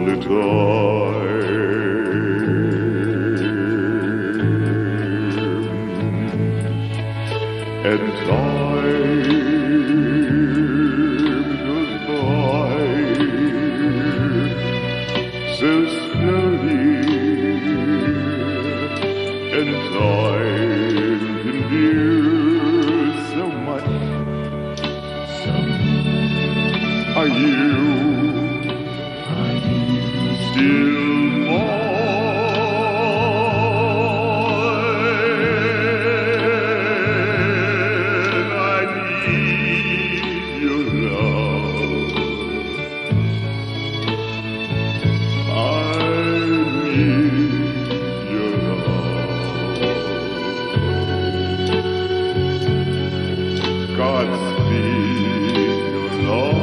lonely time, and time goes by so slowly, and time can do so much. Are you still mine? I need your love. I need your love. Godspeed your love.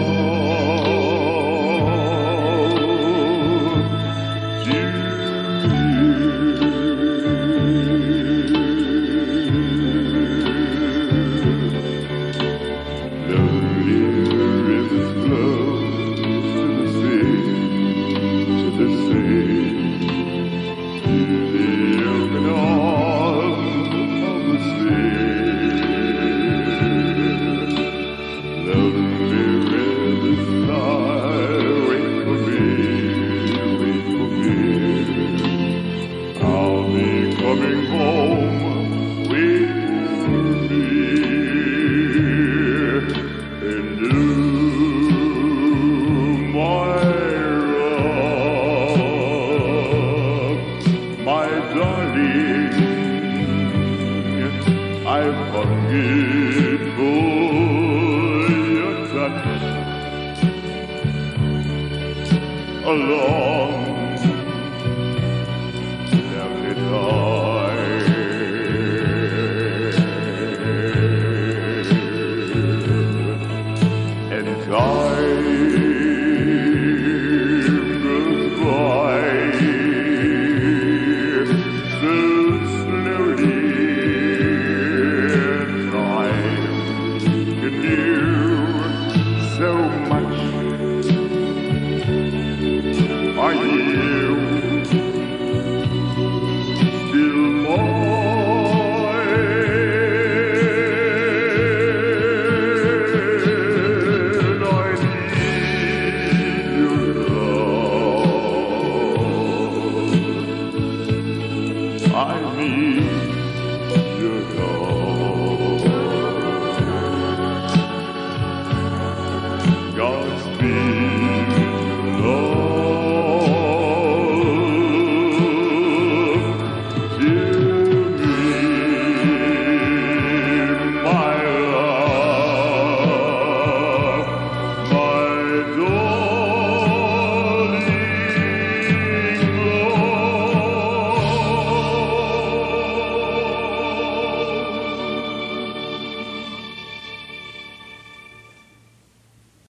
Coming home, wait for me, and do my love, my darling. I've hungered for your touch a long Are you still mine? I need your love. I need your love. Godspeed.